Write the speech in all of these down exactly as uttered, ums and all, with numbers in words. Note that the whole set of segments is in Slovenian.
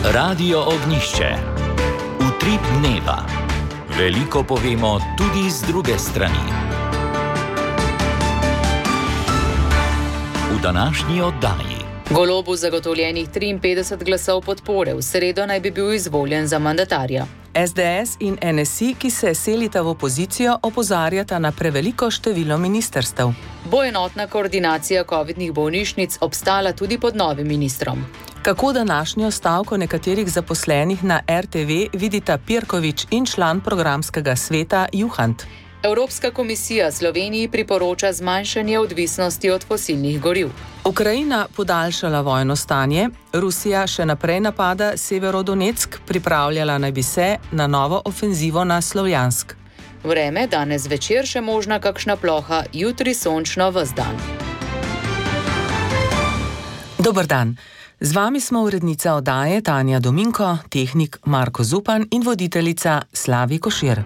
Radio Ognjišče. Utrip dneva. Veliko povemo tudi z druge strani. V današnji oddaji. Golobu zagotovljenih triinpetdeset glasov podpore, v sredo naj bi bil izvoljen za mandatarja. S D S in N S I, ki se selita v opozicijo, opozarjata na preveliko število ministrstev. Bo enotna koordinacija covidnih bolnišnic obstala tudi pod novim ministrom? Kako današnjo stavko nekaterih zaposlenih na R T V vidita Pirkovič in član programskega sveta Juhant? Evropska komisija Sloveniji priporoča zmanjšanje odvisnosti od fosilnih goriv. Ukrajina podaljšala vojno stanje, Rusija še naprej napada Severodonetsk, pripravljala naj bi se na novo ofenzivo na Slovjansk. Vreme, danes večer še možna kakšna ploha, jutri sončno ves dan. Dober dan. Z vami smo urednica oddaje Tanja Dominko, tehnik Marko Zupan in voditeljica Slavi Košir.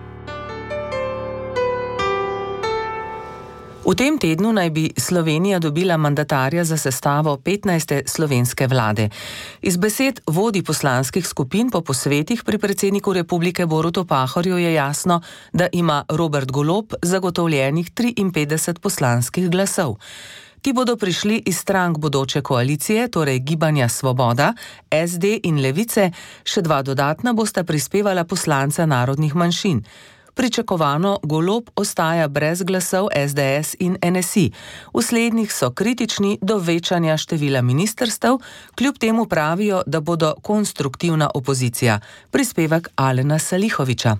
V tem tednu naj bi Slovenija dobila mandatarja za sestavo petnajste slovenske vlade. Iz besed vodij poslanskih skupin po posvetih pri predsedniku republike Borutu Pahorju je jasno, da ima Robert Golob zagotovljenih triinpetdeset poslanskih glasov. Ti bodo prišli iz strank bodoče koalicije, torej Gibanja Svoboda, S D in Levice, še dva dodatna bosta prispevala poslanca narodnih manjšin. Pričakovano Golob ostaja brez glasov S D S in N S I. V slednjih so kritični do večanja števila ministrstev, kljub temu pravijo, da bodo konstruktivna opozicija. Prispevek Alena Salihoviča.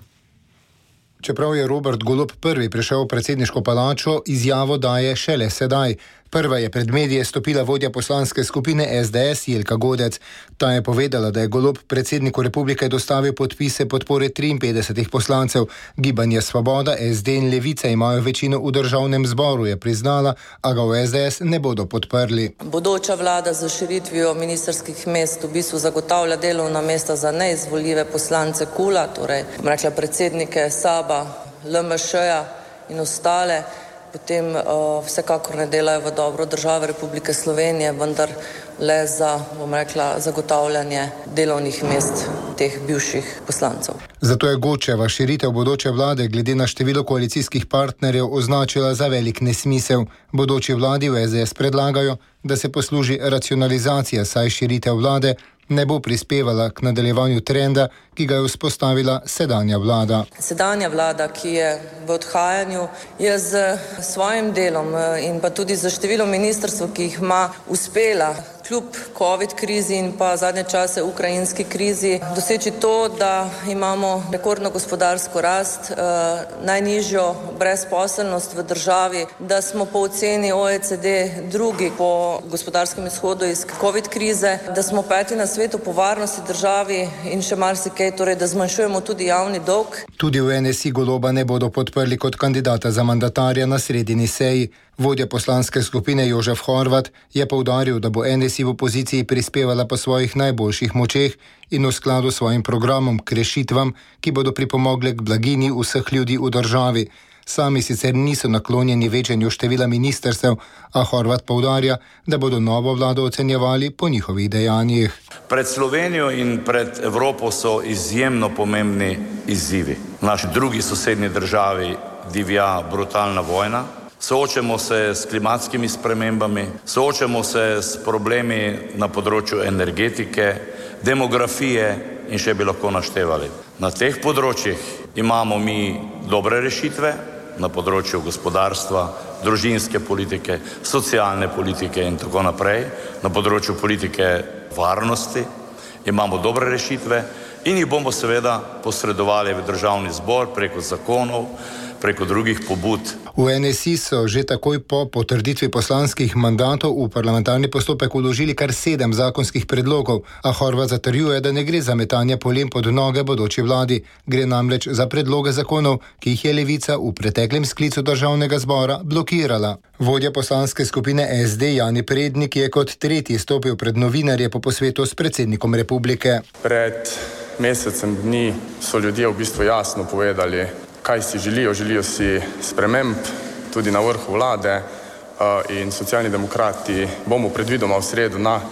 Čeprav je Robert Golob prvi prišel v predsedniško palačo, izjavo daje šele sedaj. Prva je pred medije stopila vodja poslanske skupine S D S Jelka Godec. Ta je povedala, da je Golob predsedniku republike dostavil podpise podpore triinpetdesetih poslancev. Gibanje Svoboda, S D in Levice imajo večino v državnem zboru, je priznala, a ga v S D S ne bodo podprli. Bodoča vlada z širitvijo ministrskih mest v bistvu zagotavlja delovna mesta za neizvoljive poslance KUL-a, torej rekla predsednike SAB-a, L M Š-ja in ostale. Potem uh, vsekakor ne delajo v dobro države Republike Slovenije, vendar le za, bom rekla, zagotavljanje delovnih mest teh bivših poslancev. Zato je Godčeva širitev bodoče vlade glede na število koalicijskih partnerjev označila za velik nesmisel. Bodoči vladi v S D S predlagajo, da se posluži racionalizacija, saj širitev vlade ne bo prispevala k nadaljevanju trenda, ki ga je vzpostavila sedanja vlada. Sedanja vlada, ki je v odhajanju, je z svojim delom in pa tudi z številom ministrstv, ki jih ima, uspela kljub covid krizi in pa zadnje čase ukrajinski krizi doseči to, da imamo rekordno gospodarsko rast, eh, najnižjo brezposelnost v državi, da smo po oceni O E C D drugi po gospodarskem izhodu iz covid krize, da smo peti na svetu po varnosti državi in še marsikaj, torej da zmanjšujemo tudi javni dolg. Tudi v N S I Goloba ne bodo podprli kot kandidata za mandatarja na sredini seji. Vodja poslanske skupine Jožef Horvat je poudaril, da bo N S I v opoziciji prispevala po svojih najboljših močeh in v skladu s svojim programom k rešitvam, ki bodo pripomogle k blaginji vseh ljudi v državi. Sami sicer niso naklonjeni večanju števila ministrstev, a Horvat poudarja, da bodo novo vlado ocenjevali po njihovih dejanjih. Pred Slovenijo in pred Evropo so izjemno pomembni izzivi. V naši drugi sosednji državi divja brutalna vojna. Soočamo se s klimatskimi spremembami, soočamo se s problemi na področju energetike, demografije in še bi lahko naštevali. Na teh področjih imamo mi dobre rešitve, na področju gospodarstva, družinske politike, socialne politike in tako naprej, na področju politike varnosti imamo dobre rešitve in jih bomo seveda posredovali v državni zbor preko zakonov, preko drugih pobud. V N S I so že takoj po potrditvi poslanskih mandatov v parlamentarni postopek vložili kar sedem zakonskih predlogov, a Horvat zatrjuje, da ne gre za metanje polem pod noge bodoči vladi. Gre namreč za predloge zakonov, ki jih je Levica v preteklem sklicu državnega zbora blokirala. Vodja poslanske skupine S D Jani Prednik je kot tretji stopil pred novinarje po posvetu s predsednikom republike. Pred mesecem dni so ljudje v bistvu jasno povedali, kaj si želijo. Želijo si sprememb tudi na vrhu vlade in Socialni demokrati bomo predvidoma v sredo na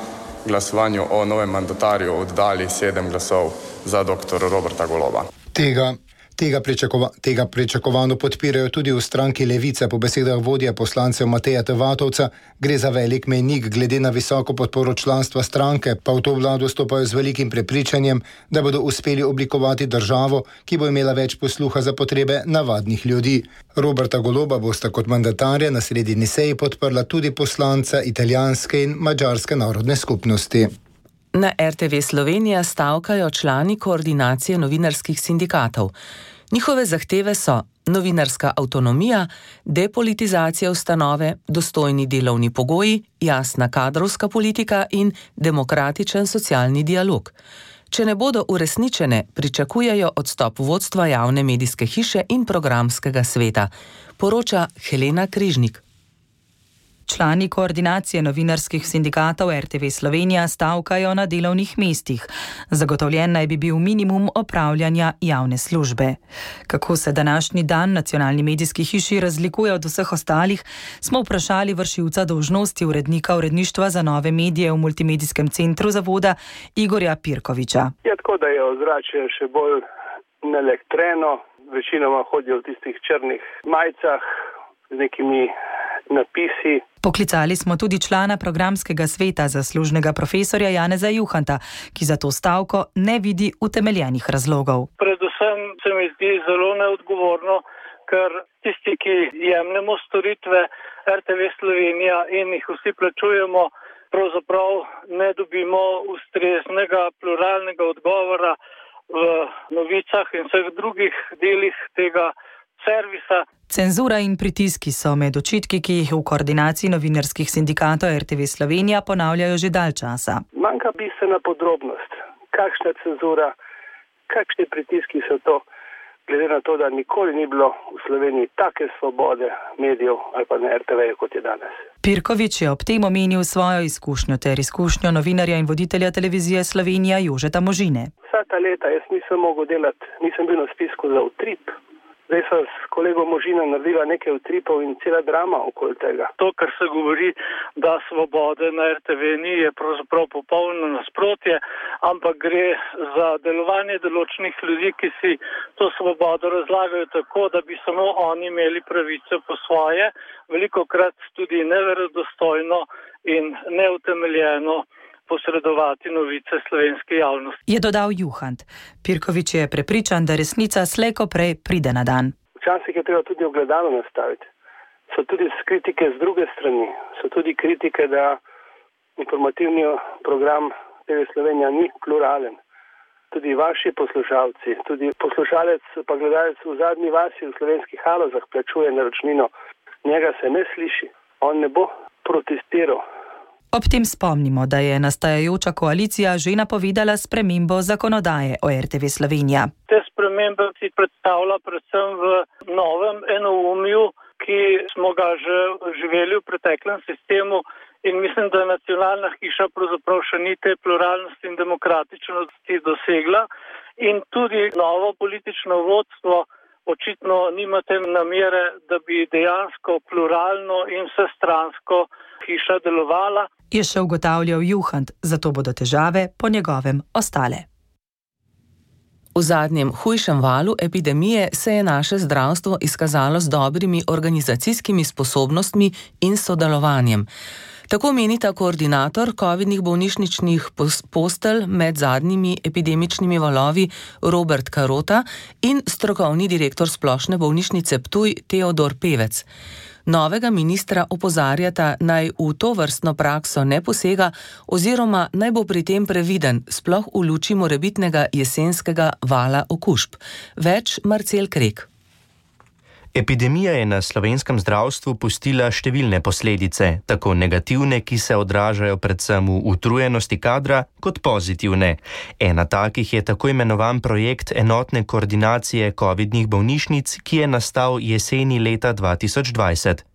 glasovanju o novem mandatarju oddali sedem glasov za doktor Roberta Goloba. Tega Tega, pričakova, tega pričakovano podpirajo tudi v stranki Levice. Po besedah vodje poslancev Mateja Tavatovca gre za velik mejnik glede na visoko podporo članstva stranke, pa v to vlado stopajo z velikim prepričanjem, da bodo uspeli oblikovati državo, ki bo imela več posluha za potrebe navadnih ljudi. Roberta Goloba bosta kot mandatarja na sredini seji podprla tudi poslanca italijanske in madžarske narodne skupnosti. Na er te ve Slovenija stavkajo člani koordinacije novinarskih sindikatov. Njihove zahteve so novinarska avtonomija, depolitizacija ustanove, dostojni delovni pogoji, jasna kadrovska politika in demokratičen socialni dialog. Če ne bodo uresničene, pričakujejo odstop vodstva javne medijske hiše in programskega sveta, poroča Helena Križnik. Člani koordinacije novinarskih sindikatov er te ve Slovenija stavkajo na delovnih mestih. Zagotovljen naj bi bil minimum opravljanja javne službe. Kako se današnji dan nacionalni medijski hiši razlikuje od vseh ostalih, smo vprašali vršilca dolžnosti urednika uredništva za nove medije v multimedijskem centru zavoda Igorja Pirkoviča. Je tako, da je ozračje še bolj naelektreno, večinoma hodijo v tistih črnih majicah z nekimi napisi. Poklicali smo tudi člana programskega sveta, zaslužnega profesorja Janeza Juhanta, ki za to stavko ne vidi utemeljenih razlogov. Predvsem se mi zdi zelo neodgovorno, ker tisti, ki jemljemo storitve er te ve Slovenija in jih vsi plačujemo, pravzaprav ne dobimo ustreznega pluralnega odgovora v novicah in vseh drugih delih tega servisa. Cenzura in pritiski so med očitki, ki jih v koordinaciji novinarskih sindikatov er te ve Slovenija ponavljajo že dalj časa. Manjka bistvena podrobnost. Kakšna cenzura, kakšni pritiski so to, glede na to, da nikoli ni bilo v Sloveniji take svobode medijev ali pa na er te ve, kot je danes. Pirkovič je ob tem omenil svojo izkušnjo ter izkušnjo novinarja in voditelja televizije Slovenija Jožeta Možine. Vsa ta leta jaz nisem mogel delati, nisem bil na spisku za utrip. Zdaj so s kolegom Možina naredila nekaj utripov in cela drama okoli tega. To, kar se govori, da svobode na er te ve ni, je pravzaprav popolno nasprotje, ampak gre za delovanje določenih ljudi, ki si to svobodo razlagajo tako, da bi samo oni imeli pravice po svoje, velikokrat tudi neverodostojno in neutemeljeno posredovati novice slovenske javnosti. Je dodal Juhant. Pirkovič je prepričan, da resnica slej ko prej pride na dan. Včasih je treba tudi ogledalo nastaviti. So tudi kritike z druge strani. So tudi kritike, da informativni program te ve Slovenija ni pluralen. Tudi vaši poslušalci, tudi poslušalec pa gledalec v zadnji vasi v Slovenskih Halozah plačuje naročnino. Njega se ne sliši. On ne bo protestiral. Ob tem spomnimo, da je nastajajoča koalicija že napovedala spremembo zakonodaje o er te ve Slovenija. Te spremembe si predstavlja predvsem v novem enoumju, ki smo ga že živeli v preteklem sistemu in mislim, da nacionalna hiša pravzaprav še ni te pluralnosti in demokratičnosti dosegla in tudi novo politično vodstvo očitno nima te namere, da bi dejansko pluralno in vsestransko hiša delovala. Je še ugotavljal Juhant, zato bodo težave po njegovem ostale. V zadnjem hujšem valu epidemije se je naše zdravstvo izkazalo z dobrimi organizacijskimi sposobnostmi in sodelovanjem. Tako menita koordinator covidnih bolnišničnih postelj med zadnjimi epidemičnimi valovi Robert Karota in strokovni direktor Splošne bolnišnice Ptuj Teodor Pevec. Novega ministra opozarjata, naj v to vrstno prakso ne posega oziroma naj bo pri tem previden, sploh v luči morebitnega jesenskega vala okužb. Več Marcel Krek. Epidemija je na slovenskem zdravstvu pustila številne posledice, tako negativne, ki se odražajo predvsem v utrujenosti kadra, kot pozitivne. Ena takih je tako imenovan projekt enotne koordinacije covidnih bolnišnic, ki je nastal jeseni leta dva tisoč dvajset.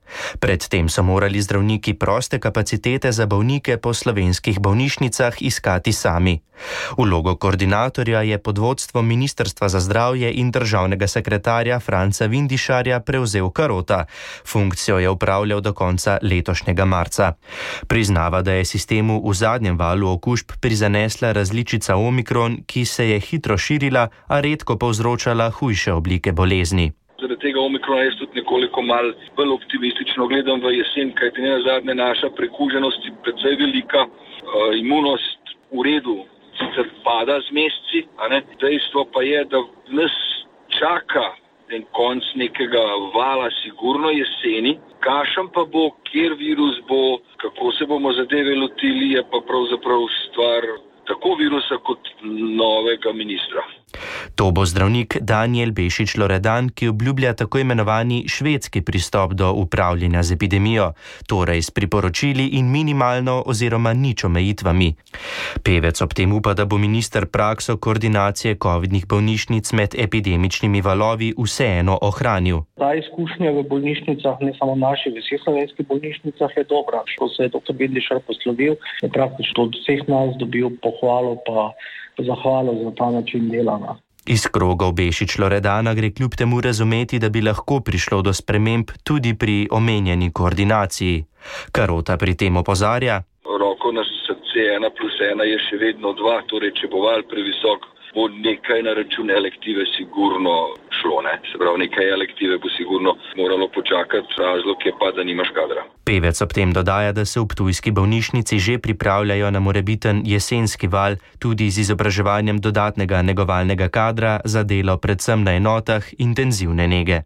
Predtem so morali zdravniki proste kapacitete za bolnike po slovenskih bolnišnicah iskati sami. Vlogo koordinatorja je pod vodstvom Ministrstva za zdravje in državnega sekretarja Franca Vindišarja prevzel Karota. Funkcijo je upravljal do konca letošnjega marca. Priznava, da je sistemu v zadnjem valu okužb prizanesla različica Omikron, ki se je hitro širila, a redko povzročala hujše oblike bolezni. Zaradi tega Omikrona jaz tudi nekoliko mal bolj optimistično gledam v jesen, kajti nenazadnje naša prekuženost je precej velika, uh, imunost v redu sicer pada z meseci, a ne? Dejstvo pa je, da nas čaka en konc nekega vala sigurno jeseni, kakšen pa bo, kjer virus bo, kako se bomo zadeve lotili, je pa pravzaprav stvar tako virusa kot novega ministra. To bo zdravnik Danijel Bešič-Loredan, ki obljublja tako imenovani švedski pristop do upravljanja z epidemijo, torej s priporočili in minimalno oziroma nič omejitvami. Pevec ob tem upa, da bo minister prakso koordinacije covidnih bolnišnic med epidemičnimi valovi vseeno ohranil. Ta izkušnja v bolnišnicah, ne samo naši, v vseh slovenskih bolnišnicah je dobra. Ko se je doktor Vindišar poslovil, je praktično od vseh nas dobil pohvalo pa zahvalo za ta način delana. Iz krogov Bešič-Loredana gre kljub temu razumeti, da bi lahko prišlo do sprememb tudi pri omenjeni koordinaciji. Karota pri tem opozarja. Roko na srce ena plus ena je še vedno dva, torej če bo val previsok, bo nekaj na račun elektive sigurno šlo. Ne? Se pravi, nekaj elektive bo sigurno moralo počakati, razlog je pa, da nimaš kadra. Pevec ob tem dodaja, da se v ptujski bolnišnici že pripravljajo na morebiten jesenski val, tudi z izobraževanjem dodatnega negovalnega kadra za delo predvsem na enotah intenzivne nege.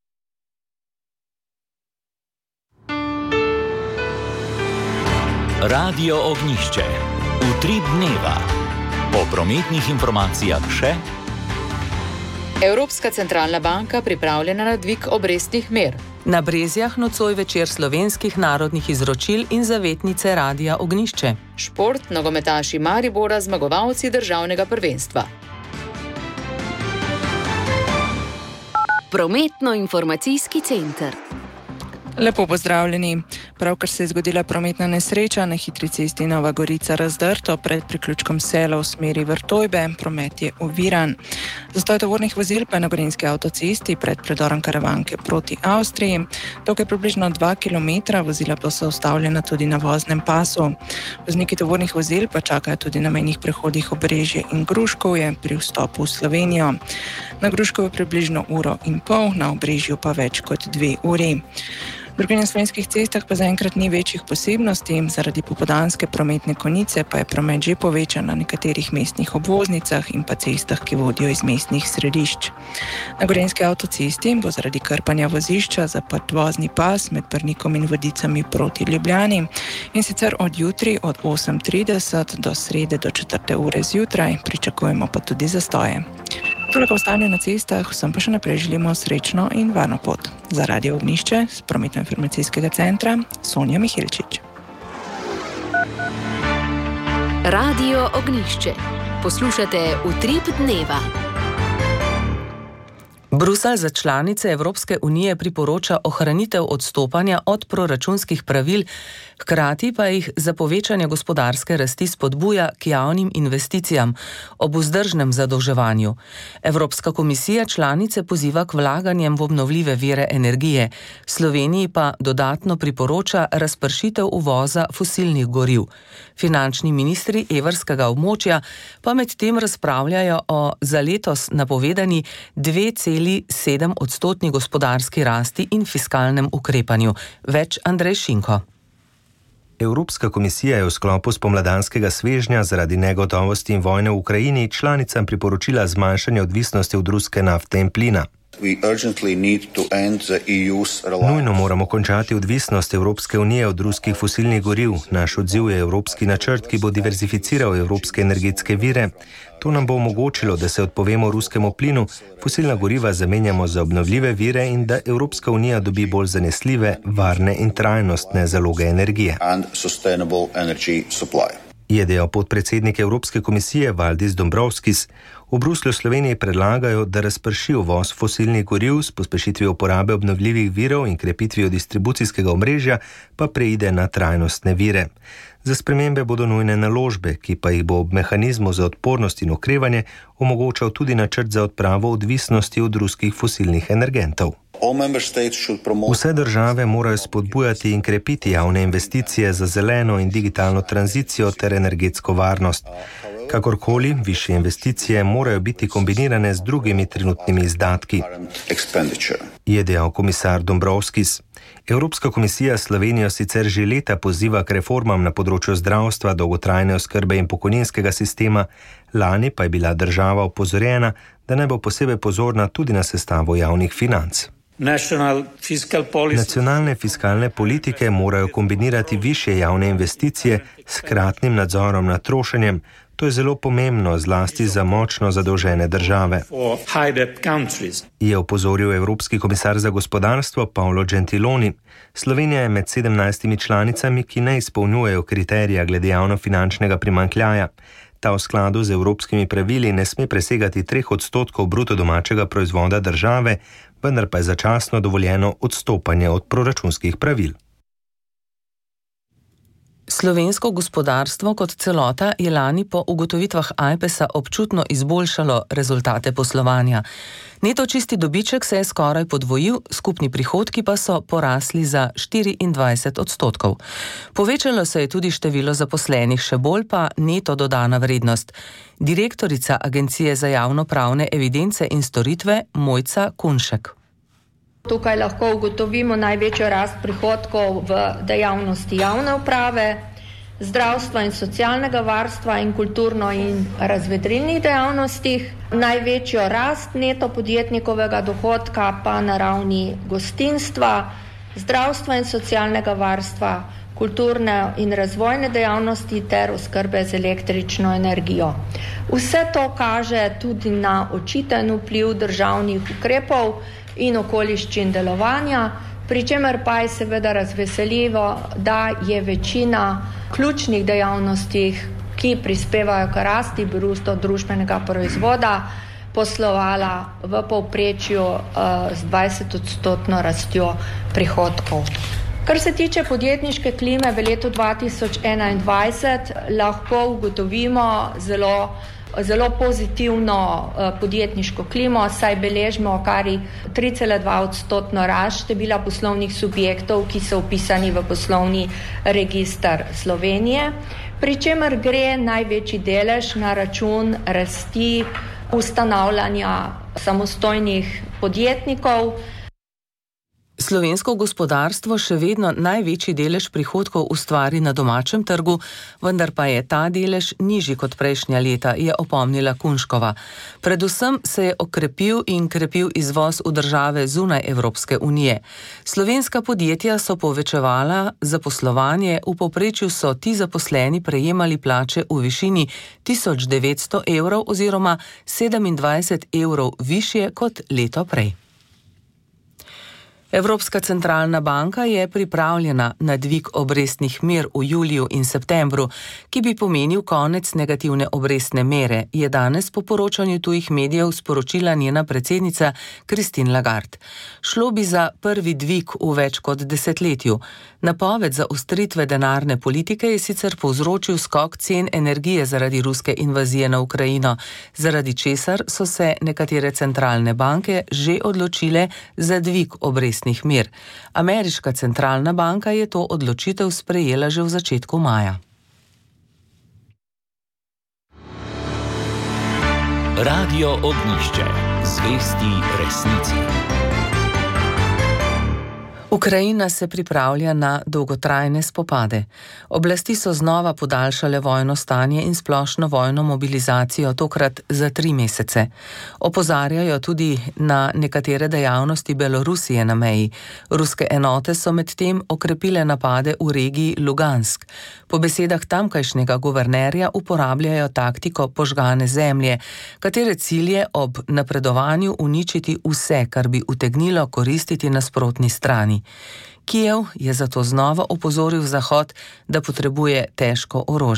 Radio Ognjišče. Utrip dneva. Po prometnih informacijah še. Evropska centralna banka pripravljena na dvig obrestnih mer. Na Brezjah nocoj večer slovenskih narodnih izročil in zavetnice Radia Ognjišče. Šport, nogometaši Maribora, zmagovalci državnega prvenstva. Prometno-informacijski center. Lepo pozdravljeni. Pravkar se je zgodila prometna nesreča na hitri cesti Nova Gorica Razdrto pred priključkom Sela v smeri Vrtojbe. Promet je oviran. Zastoj tovornih vozil pa je na gorenjski avtocesti pred predorom Karavanke proti Avstriji. Tukaj je približno dva kilometra, vozila pa so ustavljena tudi na voznem pasu. Vozniki tovornih vozil pa čakajo tudi na mejnih prehodih Obrežje in Gruškovje pri vstopu v Slovenijo. Na Gruškovju približno uro in pol, na Obrežju pa več kot dve uri. Drugje na slovenskih cestah pa zaenkrat ni večjih posebnosti, zaradi popoldanske prometne konice pa je promet že povečan na nekaterih mestnih obvoznicah in pa cestah, ki vodijo iz mestnih središč. Na gorenjski avtocesti bo zaradi krpanja vozišča zaprt vozni pas med Brnikom in Vodicami proti Ljubljani in sicer od jutri od osem trideset do srede do četrte ure zjutraj, pričakujemo pa tudi zastoje. Toliko ostanje na cestah, vsem pa še naprej želimo srečno in varno pot. Za Radio Ognjišče z prometno-informacijskega centra Sonja Mihilčič. Radio Ognjišče. Poslušate Utrip dneva. Bruselj za članice Evropske unije priporoča ohranitev odstopanja od proračunskih pravil, hkrati pa jih za povečanje gospodarske rasti spodbuja k javnim investicijam ob vzdržnem zadolževanju. Evropska komisija članice poziva k vlaganjem v obnovljive vire energije, Sloveniji pa dodatno priporoča razpršitev uvoza fosilnih goriv. Finančni ministri evrskega območja pa med tem razpravljajo o za letos napovedani dve celi sedem odstotni gospodarski rasti in fiskalnem ukrepanju. Več Andrej Šinko. Evropska komisija je v sklopu spomladanskega svežnja zaradi negotovosti in vojne v Ukrajini članicam priporočila zmanjšanje odvisnosti od ruske nafte in plina. Nujno moramo končati odvisnost Evropske unije od ruskih fosilnih goriv. Naš odziv je evropski načrt, ki bo diverzificiral evropske energetske vire. To nam bo omogočilo, da se odpovemo ruskemu plinu, fosilna goriva zamenjamo za obnovljive vire in da Evropska unija dobi bolj zanesljive, varne in trajnostne zaloge energije. je dejal podpredsednik Evropske komisije Valdis Dombrovskis. V Bruslju Sloveniji predlagajo, da razprši uvoz fosilnih goriv s pospešitvijo uporabe obnovljivih virov in krepitvijo distribucijskega omrežja pa preide na trajnostne vire. Za spremembe bodo nujne naložbe, ki pa jih bo ob mehanizmu za odpornost in okrevanje omogočal tudi načrt za odpravo odvisnosti od ruskih fosilnih energentov. Vse države morajo spodbujati in krepiti javne investicije za zeleno in digitalno tranzicijo ter energetsko varnost. Kakorkoli, višje investicije morajo biti kombinirane z drugimi trenutnimi izdatki, je dejal komisar Dombrovskis. Evropska komisija Slovenijo sicer že leta poziva k reformam na področju zdravstva, dolgotrajne oskrbe in pokojninskega sistema, lani pa je bila država opozorjena, da naj bo posebej pozorna tudi na sestavo javnih financ. Nacionalne fiskalne politike morajo kombinirati višje javne investicije s hkratnim nadzorom nad trošenjem. To je zelo pomembno, zlasti za močno zadolžene države, je opozoril Evropski komisar za gospodarstvo Paolo Gentiloni. Slovenija je med sedemnajstimi članicami, ki ne izpolnjujejo kriterija glede javnofinančnega primanjkljaja. Ta v skladu z evropskimi pravili ne sme presegati treh odstotkov bruto domačega proizvoda države, vendar pa je začasno dovoljeno odstopanje od proračunskih pravil. Slovensko gospodarstvo kot celota je lani po ugotovitvah Ajpesa občutno izboljšalo rezultate poslovanja. Neto čisti dobiček se je skoraj podvojil, skupni prihodki pa so porasli za štiriindvajset odstotkov. Povečalo se je tudi število zaposlenih, še bolj pa neto dodana vrednost. Direktorica Agencije za javnopravne evidence in storitve Mojca Kunšek. Tukaj lahko ugotovimo največjo rast prihodkov v dejavnosti javne uprave, zdravstva in socialnega varstva in kulturno in razvedrilnih dejavnostih, največjo rast neto podjetnikovega dohodka pa na ravni gostinstva, zdravstva in socialnega varstva, kulturne in razvojne dejavnosti ter oskrbe z električno energijo. Vse to kaže tudi na očiten vpliv državnih ukrepov in okoliščin delovanja, pri čemer pa je seveda razveseljivo, da je večina ključnih dejavnosti, ki prispevajo k rasti bruto družbenega proizvoda, poslovala v povprečju uh, z dvajset odstotno rastjo prihodkov. Kar se tiče podjetniške klime v letu dva tisoč enaindvajset, lahko ugotovimo zelo zelo pozitivno uh, podjetniško klimo, saj beležimo kar tri cela dva odstotno rast števila poslovnih subjektov, ki so vpisani v poslovni register Slovenije, pri čemer gre največji delež na račun rasti ustanavljanja samostojnih podjetnikov. Slovensko gospodarstvo še vedno največji delež prihodkov ustvari na domačem trgu, vendar pa je ta delež nižji kot prejšnja leta, je opomnila Kunškova. Predvsem se je okrepil in krepil izvoz v države zunaj Evropske unije. Slovenska podjetja so povečevala zaposlovanje, v povprečju so ti zaposleni prejemali plače v višini tisoč devetsto evrov oziroma sedemindvajset evrov višje kot leto prej. Evropska centralna banka je pripravljena na dvig obrestnih mer v juliju in septembru, ki bi pomenil konec negativne obrestne mere, je danes po poročanju tujih medijev sporočila njena predsednica Christine Lagarde. Šlo bi za prvi dvig v več kot desetletju. Napoved za ustritve denarne politike je sicer povzročil skok cen energije zaradi ruske invazije na Ukrajino, zaradi česar so se nekatere centralne banke že odločile za dvig obrestnih mer. Ameriška centralna banka je to odločitev sprejela že v začetku maja. Radio Ognjišče. Zvesti resnici. Ukrajina se pripravlja na dolgotrajne spopade. Oblasti so znova podaljšale vojno stanje in splošno vojno mobilizacijo, tokrat za tri mesece. Opozarjajo tudi na nekatere dejavnosti Belorusije na meji. Ruske enote so medtem okrepile napade v regiji Lugansk. Po besedah tamkajšnjega guvernerja uporabljajo taktiko požgane zemlje, katere cilj je ob napredovanju uničiti vse, kar bi utegnilo koristiti nasprotni strani. Kijev je zato znova opozoril Zahod, da potrebuje težko orožje.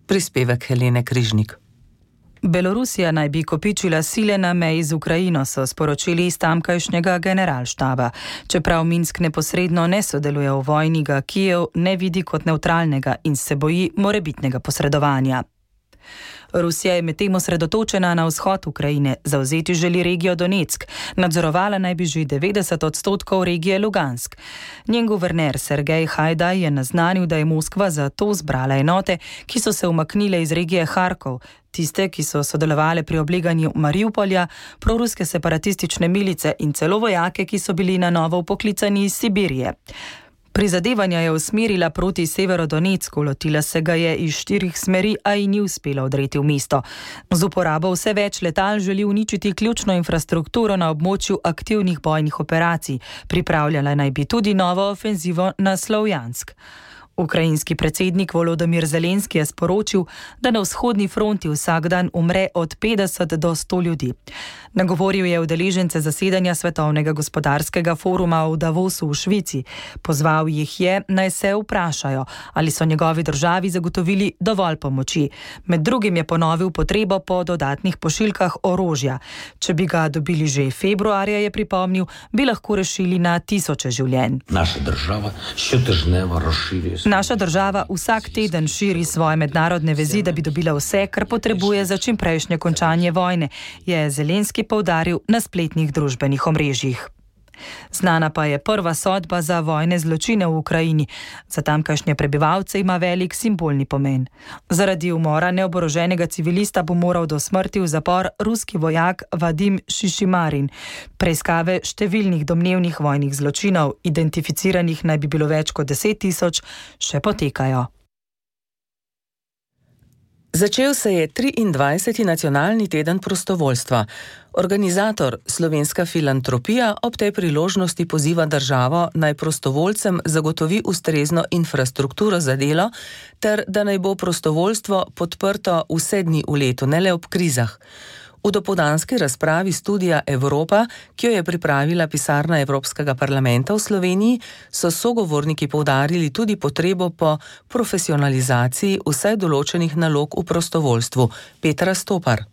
Prispevek Helene Križnik. Belorusija naj bi kopičila sile na meji z Ukrajino, so sporočili iz tamkajšnjega generalštaba. Čeprav Minsk neposredno ne sodeluje v vojni, ga Kijev ne vidi kot nevtralnega in se boji morebitnega posredovanja. Rusija je medtem osredotočena na vzhod Ukrajine, zavzeti želi regijo Donetsk, nadzorovala naj bi že devetdeset odstotkov regije Lugansk. Njen guverner Sergej Hajdaj je naznanil, da je Moskva za to zbrala enote, ki so se umaknile iz regije Harkov, tiste, ki so sodelovali pri obleganju Mariupolja, proruske separatistične milice in celo vojake, ki so bili na novo upoklicani iz Sibirije. Prizadevanja je usmerila proti Severodonetsku, lotila se ga je iz štirih smeri, a ji ni uspela odreti v mesto. Z uporabo vse več letal želi uničiti ključno infrastrukturo na območju aktivnih bojnih operacij. Pripravljala naj bi tudi novo ofenzivo na Slovjansk. Ukrajinski predsednik Volodymyr Zelenski je sporočil, da na vzhodni fronti vsak dan umre od petdeset do sto ljudi. Nagovoril je udeležence zasedanja Svetovnega gospodarskega foruma v Davosu v Švici. Pozval jih je, naj se vprašajo, ali so njegovi državi zagotovili dovolj pomoči. Med drugim je ponovil potrebo po dodatnih pošiljkah orožja. Če bi ga dobili že februarja, je pripomnil, bi lahko rešili na tisoče življenj. Naša država щотижнево розширює. Naša država vsak teden širi svoje mednarodne vezi, da bi dobila vse, kar potrebuje za čimprejšnje končanje vojne, je Zelenski poudaril na spletnih družbenih omrežjih. Znana pa je prva sodba za vojne zločine v Ukrajini. Za tamkajšnje prebivalce ima velik simbolni pomen. Zaradi umora neoboroženega civilista bo moral do smrti v zapor ruski vojak Vadim Šišimarin. Preiskave številnih domnevnih vojnih zločinov, identificiranih naj bi bilo več kot deset tisoč, še potekajo. Začel se je triindvajseti nacionalni teden prostovoljstva. Organizator Slovenska filantropija ob tej priložnosti poziva državo, naj prostovoljcem zagotovi ustrezno infrastrukturo za delo ter da naj bo prostovoljstvo podprto vse dni v letu, ne le ob krizah. V dopoldanski razpravi Studia Evropa, ki jo je pripravila pisarna Evropskega parlamenta v Sloveniji, so sogovorniki poudarili tudi potrebo po profesionalizaciji vsaj določenih nalog v prostovoljstvu. Petra Stopar.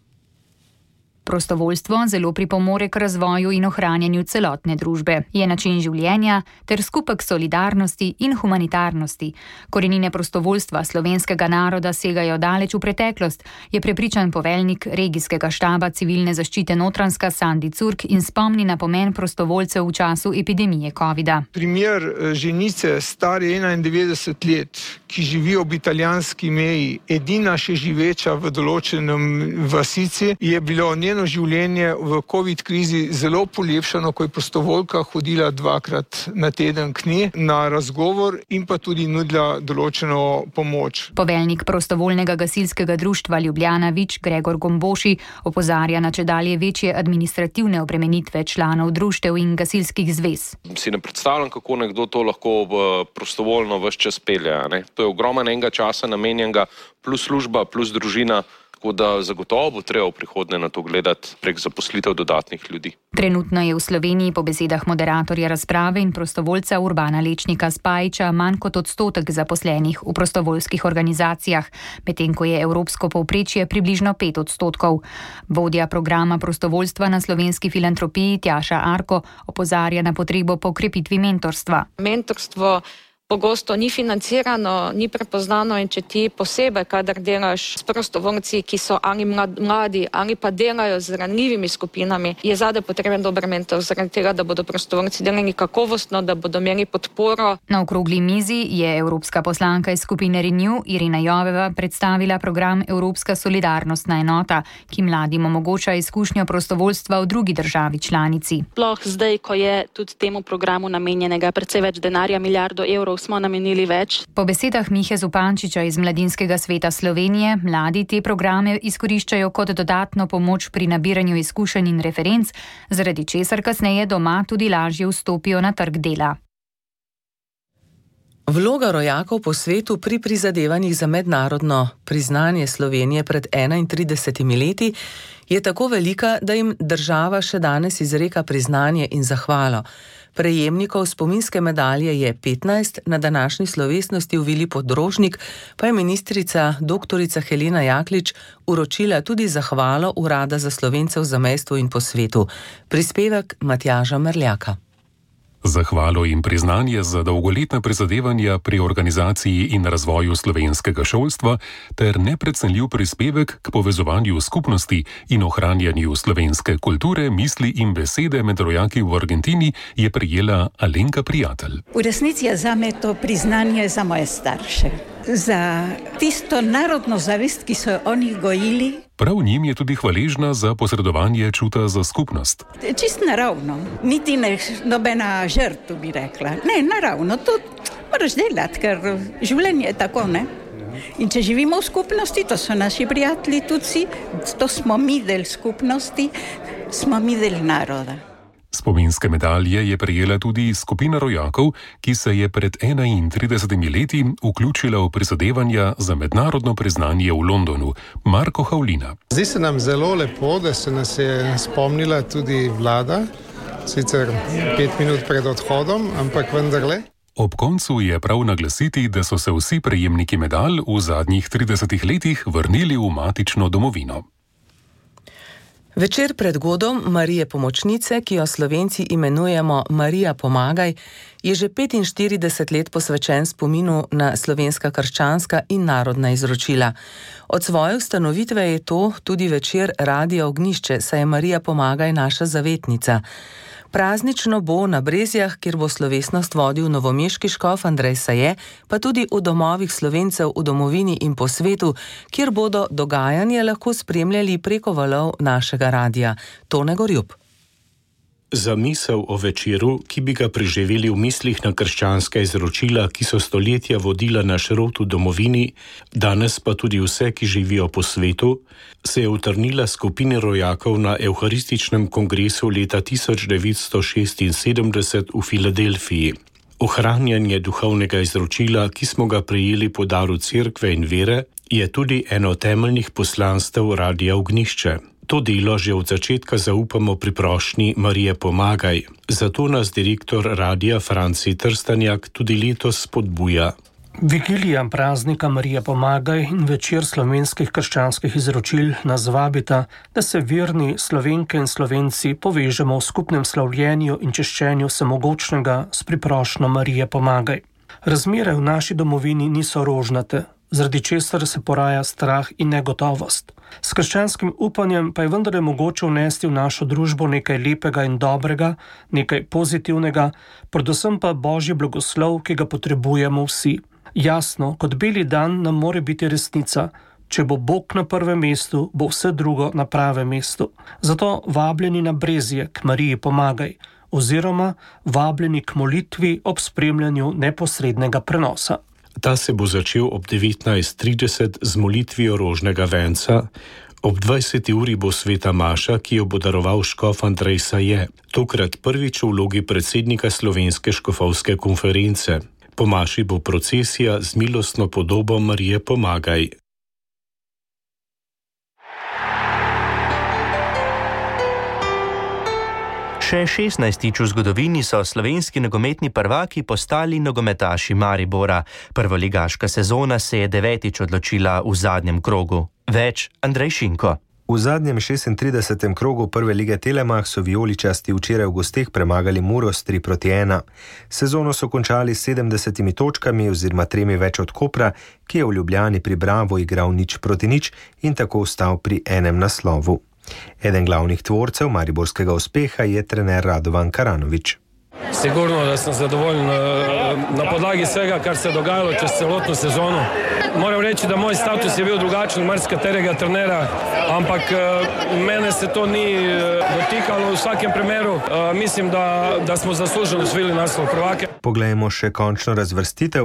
Prostovoljstvo zelo pripomore k razvoju in ohranjanju celotne družbe. Je način življenja ter skupek solidarnosti in humanitarnosti. Korenine prostovoljstva slovenskega naroda segajo daleč v preteklost, je prepričan poveljnik regijskega štaba civilne zaščite Notranjska Sandi Curk in spomni na pomen prostovoljcev v času epidemije covida. Primer ženice stare enaindevetdeset let, ki živi ob italijanski meji, edina še živeča v določenem vasici, je bilo njeno življenje v covid krizi zelo polepšano, ko je prostovoljka hodila dvakrat na teden k njej na razgovor in pa tudi nudila določeno pomoč. Poveljnik prostovoljnega gasilskega društva Ljubljana Vič Gregor Gomboši opozarja na čedalje večje administrativne obremenitve članov društev in gasilskih zvez. Si ne predstavljam, kako nekdo to lahko prostovoljno ves čas pelje. Ne? To je ogromen enega časa namenjenega, plus služba, plus družina. Tako da zagotovo bo treba v prihodnje na to gledati prek zaposlitev dodatnih ljudi. Trenutno je v Sloveniji po besedah moderatorja razprave in prostovoljca Urbana Lečnika Spajiča manj kot odstotek zaposlenih v prostovoljskih organizacijah, medtem ko je evropsko povprečje približno pet odstotkov. Vodja programa prostovoljstva na Slovenski filantropiji Tjaša Arko opozarja na potrebo po krepitvi mentorstva. Mentorstvo pogosto ni financirano, ni prepoznano in če ti posebej, kadar delaš s prostovoljci, ki so ali mladi, ali pa delajo z ranljivimi skupinami, je zade potreben dober mentor, zaradi tega, da bodo prostovoljci delali kakovostno, da bodo imeli podporo. Na okrogli mizi je evropska poslanka iz skupine Renew Irina Joveva predstavila program Evropska solidarnostna enota, ki mladim omogoča izkušnjo prostovoljstva v drugi državi članici. Sploh zdaj, ko je tudi temu programu namenjenega precej več denarja, milijardo evrov, smo namenili več. Po besedah Mihe Zupančiča iz Mladinskega sveta Slovenije, mladi te programe izkoriščajo kot dodatno pomoč pri nabiranju izkušenj in referenc, zaradi česar kasneje doma tudi lažje vstopijo na trg dela. Vloga rojakov po svetu pri prizadevanjih za mednarodno priznanje Slovenije pred enaintridesetimi leti je tako velika, da jim država še danes izreka priznanje in zahvalo. Prejemnikov spominske medalje je petnajst, na današnji slovesnosti v Vili Podrožnik pa je ministrica doktorica Helena Jaklič uročila tudi zahvalo Urada za Slovence v zamejstvu in po svetu. Prispevek Matjaža Merljaka. Zahvalo in priznanje za dolgoletna prizadevanja pri organizaciji in razvoju slovenskega šolstva ter neprecenljiv prispevek k povezovanju skupnosti in ohranjanju slovenske kulture, misli in besede med rojaki v Argentini je prejela Alenka Prijatelj. V resnici je zame to priznanje za moje starše, za tisto narodno zavest, ki so oni gojili. Prav njim je tudi hvaležna za posredovanje čuta za skupnost. Čist naravno, niti ne nobena žrtva bi rekla. Ne, naravno, to moraš delati, ker življenje je tako, ne? In če živimo v skupnosti, to so naši prijatelji tudi, to smo mi del skupnosti, smo mi del naroda. Spominske medalje je prejela tudi skupina rojakov, ki se je pred enaintridesetimi leti vključila v prizadevanja za mednarodno priznanje v Londonu. Marko Havlina. Zdi se nam zelo lepo, da se nas je spomnila tudi vlada, sicer pet minut pred odhodom, ampak vendarle. Ob koncu je prav naglasiti, da so se vsi prejemniki medalj v zadnjih tridesetih letih vrnili v matično domovino. Večer pred godom Marije Pomočnice, ki jo Slovenci imenujemo Marija Pomagaj, je že petinštirideset let posvečen spominu na slovenska krščanska in narodna izročila. Od svoje ustanovitve je to tudi večer Radia Ognjišče, saj je Marija Pomagaj naša zavetnica. Praznično bo na Brezjah, kjer bo slovesnost vodil novomeški škof Andrej Saje, pa tudi v domovih Slovencev v domovini in po svetu, kjer bodo dogajanje lahko spremljali preko valov našega radia. Tone Gorjup. Zamisel o večeru, ki bi ga preživeli v mislih na krščanska izročila, ki so stoletja vodila naš rod v domovini, danes pa tudi vse, ki živijo po svetu, se je utrnila skupini rojakov na Evharističnem kongresu leta tisoč devetsto šestinsedemdeset v Filadelfiji. Ohranjanje duhovnega izročila, ki smo ga prejeli po daru cerkve in vere, je tudi eno temeljnih poslanstev Radia Ognjišče. To delo že od začetka zaupamo pri prošnji Marije Pomagaj. Zato nas direktor radia Franci Trstanjak tudi letos spodbuja. Vigilija praznika Marije Pomagaj in večer slovenskih krščanskih izročil nas vabita, da se verni Slovenke in Slovenci povežemo v skupnem slavljenju in češčenju vsemogočnega s priprošnjo Marije Pomagaj. Razmere v naši domovini niso rožnate, zaradi česar se poraja strah in negotovost. S krščanskim upanjem pa je vendar mogoče vnesti v našo družbo nekaj lepega in dobrega, nekaj pozitivnega, predvsem pa božji blagoslov, ki ga potrebujemo vsi. Jasno, kot beli dan nam more biti resnica. Če bo Bog na prvem mestu, bo vse drugo na pravem mestu. Zato vabljeni na Brezje k Mariji Pomagaj, oziroma vabljeni k molitvi ob spremljanju neposrednega prenosa. Ta se bo začel ob devetnajst trideset z molitvijo rožnega venca. Ob dvajseti uri bo sveta maša, ki jo bo daroval škof Andrej Saje, tokrat prvič v vlogi predsednika Slovenske škofovske konference. Po maši bo procesija z milostno podobo Marije Pomagaj. Še šestnajstič v zgodovini so slovenski nogometni prvaki postali nogometaši Maribora. Prvoligaška sezona se je devetič odločila v zadnjem krogu. Več Andrej Šinko. V zadnjem šestintridesetem krogu prve lige Telemach so vijoličasti včeraj v gosteh premagali Muro s tri proti ena. Sezono so končali s sedemdesetimi točkami oziroma tremi več od Kopra, ki je v Ljubljani pri Bravo igral nič proti nič in tako ostal pri enem naslovu. Eden glavnih tvorcev mariborskega uspeha je trener Radovan Karanović. Sigurno, da sem zadovoljen na podlagi vsega, kar se je dogajalo čez celotno sezono. Moram reči, da moj status je bil drugačen od marsikaterega trenera, ampak mene se to ni dotikalo v vsakem primeru. Mislim, da, da smo zaslužili osvojili naslov prvake. Poglejmo še končno razvrstitev.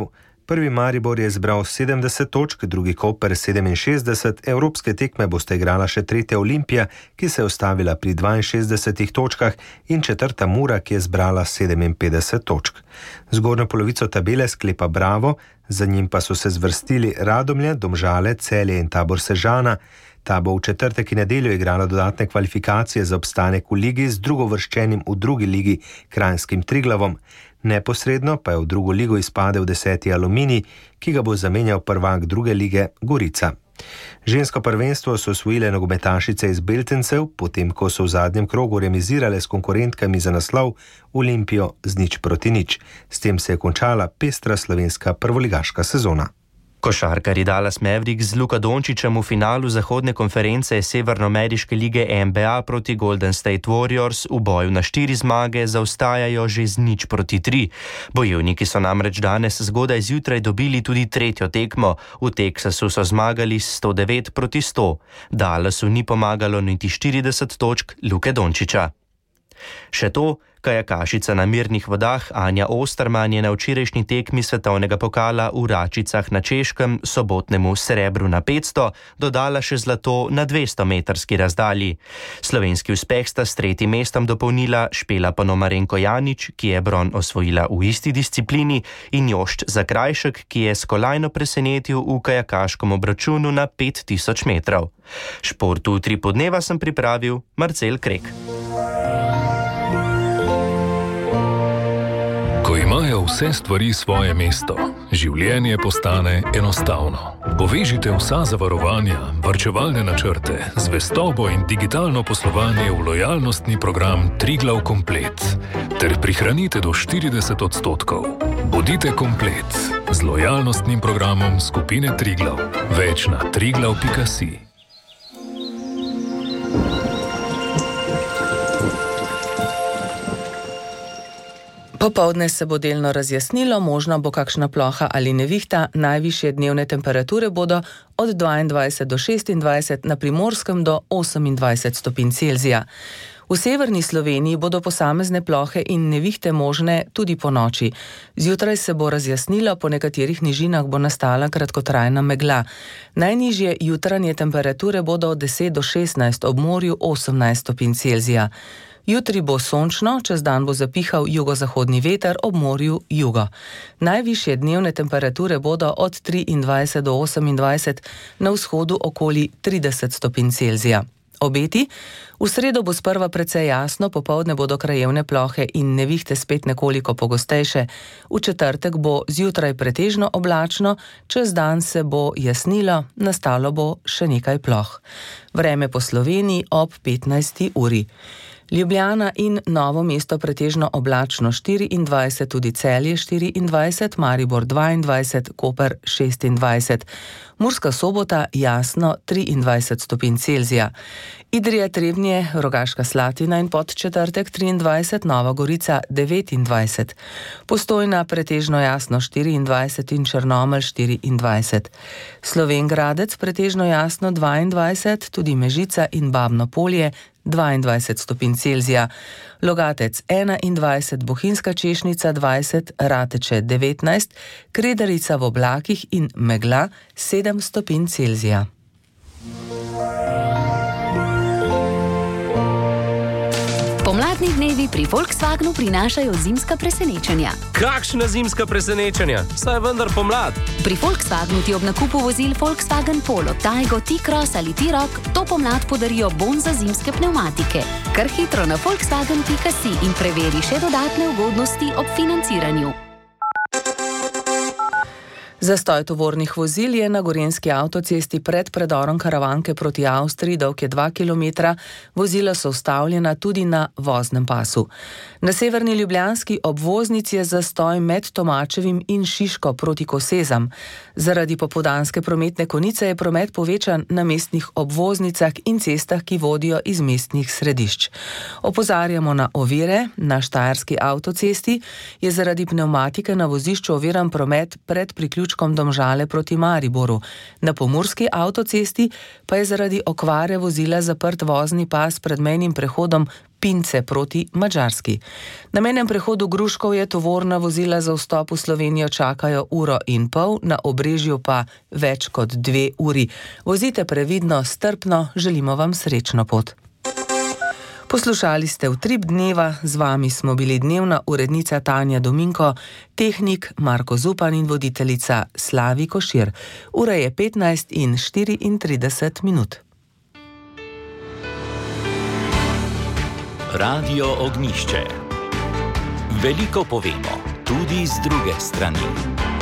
Prvi Maribor je zbral sedemdeset točk, drugi Koper sedeminšestdeset, evropske tekme bosta igrala še tretja Olimpija, ki se je ustavila pri dvainšestdesetih točkah, in četrta Mura, ki je zbrala sedeminpetdeset točk. Zgornjo polovico tabele sklepa Bravo, za njim pa so se zvrstili Radomlje, Domžale, Celje in Tabor Sežana. Ta bo v četrtek in nedeljo igrala dodatne kvalifikacije za obstanek v ligi z drugovrščenim v drugi ligi Kranjskim Triglavom. Neposredno pa je v drugo ligo izpadel deseti Aluminij, ki ga bo zamenjal prvak druge lige Gorica. Žensko prvenstvo so osvojile nogometašice iz Beltencev, potem ko so v zadnjem krogu remizirale s konkurentkami za naslov Olimpijo z nič proti nič. S tem se je končala pestra slovenska prvoligaška sezona. Košarkarji Dallas Mavericks z Luka Dončićem v finalu zahodne konference Severnoameriške lige N B A proti Golden State Warriors v boju na štiri zmage zaostajajo že z nič proti tri. Bojevniki so namreč danes zgodaj zjutraj dobili tudi tretjo tekmo. V Teksasu so zmagali sto devet proti sto. Dallasu ni pomagalo niti štirideset točk Luke Dončića. Še to, kajakašica na mirnih vodah Anja Osterman je na včerajšnji tekmi svetovnega pokala v Račicah na Češkem sobotnemu srebru na petsto dodala še zlato na dvesto metrski razdalji. Slovenski uspeh sta s tretjim mestom dopolnila Špela Ponomarenko Janić, ki je bron osvojila v isti disciplini, in Jošt Zakrajšek, ki je s kolajno presenetil v kajakaškem obračunu na pet tisoč metrov. Šport v tri podneva sem pripravil Marcel Krek. Ko imajo vse stvari svoje mesto, življenje postane enostavno. Povežite vsa zavarovanja, varčevalne načrte, zvestobo in digitalno poslovanje v lojalnostni program Triglav Komplet ter prihranite do štirideset odstotkov. Bodite komplet z lojalnostnim programom skupine Triglav. Več na triglav pika si. Popovdne se bo delno razjasnilo, možna bo kakšna ploha ali nevihta, najvišje dnevne temperature bodo od dvaindvajset do šestindvajset, na Primorskem do osemindvajset stopinj Celzija. V severni Sloveniji bodo posamezne plohe in nevihte možne tudi po noči. Zjutraj se bo razjasnilo, po nekaterih nižinah bo nastala kratkotrajna megla. Najnižje jutranje temperature bodo od deset do šestnajst, ob morju osemnajst stopinj Celzija. Jutri bo sončno, čez dan bo zapihal jugozahodni veter, ob morju jugo. Najvišje dnevne temperature bodo od triindvajset do osemindvajset, na vzhodu okoli trideset stopinj Celzija. Obeti? V sredo bo sprva precej jasno, popoldne bodo krajevne plohe in nevihte spet nekoliko pogostejše. V četrtek bo zjutraj pretežno oblačno, čez dan se bo jasnilo, nastalo bo še nekaj ploh. Vreme po Sloveniji ob petnajsti uri. Ljubljana in Novo mesto pretežno oblačno štiriindvajset, tudi Celje štiriindvajset, Maribor dvaindvajset, Koper šestindvajset. Murska Sobota jasno triindvajset stopinj Celzija. Idrija, Trebnje, Rogaška Slatina in Podčetrtek triindvajset, Nova Gorica devetindvajset. Postojna pretežno jasno štiriindvajset in Črnomelj štiriindvajset. Slovenj Gradec pretežno jasno dvaindvajset, tudi Mežica in Babno Polje dvaindvajset stopinj Celzija. Logatec enaindvajset, Bohinjska Češnica dvajset, Rateče devetnajst, Kredarica v oblakih in megla sedem stopinj Celzija. Pomladni dnevi pri Volkswagenu prinašajo zimska presenečenja. Kakšna zimska presenečenja? Saj vendar pomlad. Pri Volkswagenu ti ob nakupu vozil Volkswagen Polo, Taigo, T-Cross ali T-Roc to pomlad podarijo bon za zimske pnevmatike. Kar hitro na volkswagen pika si in preveri še dodatne ugodnosti ob financiranju. Zastoj tovornih vozil je na gorenjski avtocesti pred predorom Karavanke proti Avstriji, dolg je dva kilometra, vozila so ustavljena tudi na voznem pasu. Na severni ljubljanski obvoznici je zastoj med Tomačevim in Šiško proti Kosezam. Zaradi popoldanske prometne konice je promet povečan na mestnih obvoznicah in cestah, ki vodijo iz mestnih središč. Opozarjamo na ovire. Na štajerski avtocesti je zaradi pnevmatike na vozišču oviran promet pred priključkom Domžale proti Mariboru. Na pomurski avtocesti pa je zaradi okvare vozila zaprt vozni pas pred mejnim prehodom Pince proti Madžarski. Na mejnem prehodu Gruškovje tovorna vozila za vstop v Slovenijo čakajo uro in pol, na Obrežju pa več kot dve uri. Vozite previdno, strpno, želimo vam srečno pot. Poslušali ste Utrip dneva, z vami smo bili dnevna urednica Tanja Dominko, tehnik Marko Zupan in voditeljica Slavi Košir. Ura je petnajst in štiriintrideset minut. Radio Ognjišče. Veliko povemo, tudi z druge strani.